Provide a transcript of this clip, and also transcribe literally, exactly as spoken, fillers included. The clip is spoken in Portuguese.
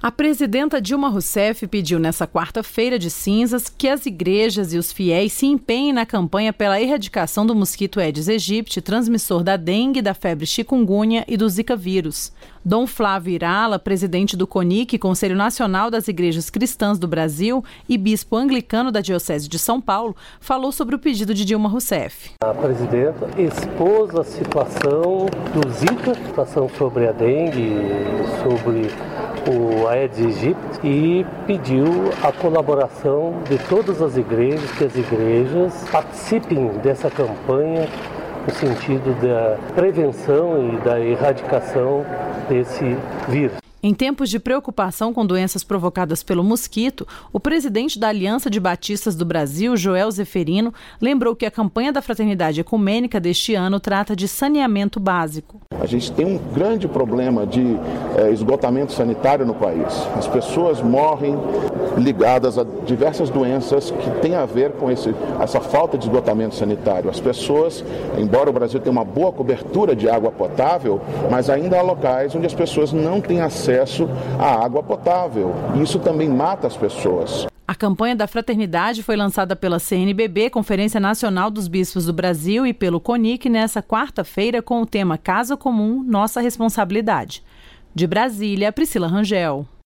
A presidenta Dilma Rousseff pediu nesta quarta-feira de cinzas que as igrejas e os fiéis se empenhem na campanha pela erradicação do mosquito Aedes aegypti, transmissor da dengue, da febre chikungunya e do zika vírus. Dom Flávio Irala, presidente do CONIC, Conselho Nacional das Igrejas Cristãs do Brasil, e bispo anglicano da Diocese de São Paulo, falou sobre o pedido de Dilma Rousseff. A presidenta expôs a situação do zika, a situação sobre a dengue, sobre o Aedes aegypti, e pediu a colaboração de todas as igrejas, que as igrejas participem dessa campanha no sentido da prevenção e da erradicação desse vírus. Em tempos de preocupação com doenças provocadas pelo mosquito, o presidente da Aliança de Batistas do Brasil, Joel Zeferino, lembrou que a campanha da Fraternidade Ecumênica deste ano trata de saneamento básico. A gente tem um grande problema de é, esgotamento sanitário no país. As pessoas morrem ligadas a diversas doenças que têm a ver com esse, essa falta de esgotamento sanitário. As pessoas, embora o Brasil tenha uma boa cobertura de água potável, mas ainda há locais onde as pessoas não têm acesso à água potável. Isso também mata as pessoas. A campanha da Fraternidade foi lançada pela C N B B, Conferência Nacional dos Bispos do Brasil, e pelo CONIC nesta quarta-feira com o tema Casa Comum, Nossa Responsabilidade. De Brasília, Priscila Rangel.